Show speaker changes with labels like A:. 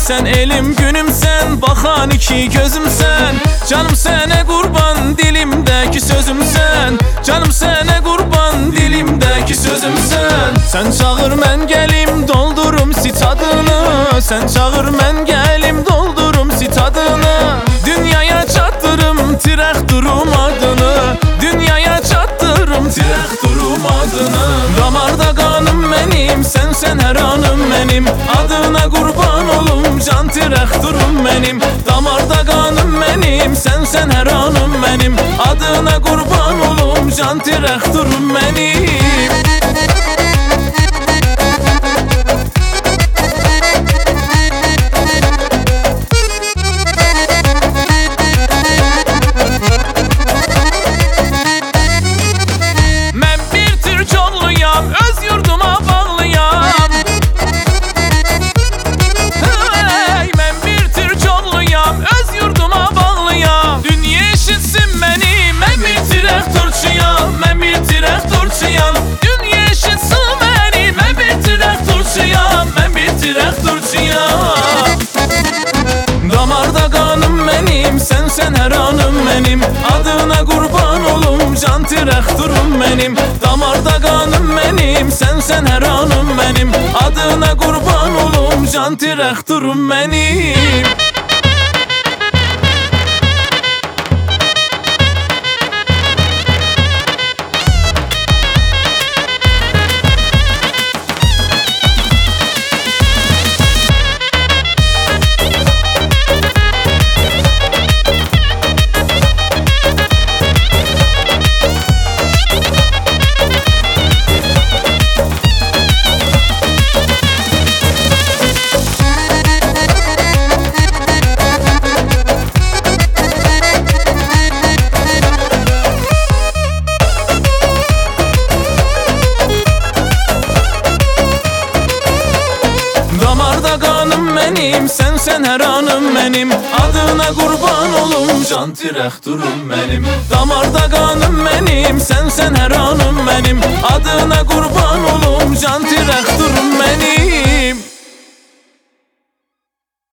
A: sen, elim günümsen, bakan iki gözümsen. Canım sene kurban, dilimdeki sözümsen. Canım sene kurban, dilimdeki sözümsen. Sen çağır mən gelim, doldurum sitadını. Sen çağır mən gelim, doldurum sitadını. Dünyaya çattırım tirək durum adını. Dünyaya çattırım tirək durum adını. Damarda kanım benim, sen her anım benim. Adına kurban olum, can tirək durum benim. Damarda kanım benim, sen her anım benim. Adına kurban olum, can tirək durum benim. Öz yurduma bağlıyam. Hey, mən bir türk oğluyam, öz yurduma bağlıyam. Dünya eşitsin məni, mən bir tirək turçuyam. Mən bir tirək turçuyam. Dünya eşitsin məni, mən bir tirək turçuyam. Mən bir tirək turçuyam. Damarda kanım benim, sen her anım benim. Adına kurban olum, can tirək durum benim. Damarda kanım benim, sen her anım benim. Adına kurban olum, can tirək durum benim. Damarda kanım benim, sen her anım benim. Adına kurban olum, can tirək durum benim. Damarda kanım benim, sen her anım benim. Adına kurban olum, can tirək durum benim.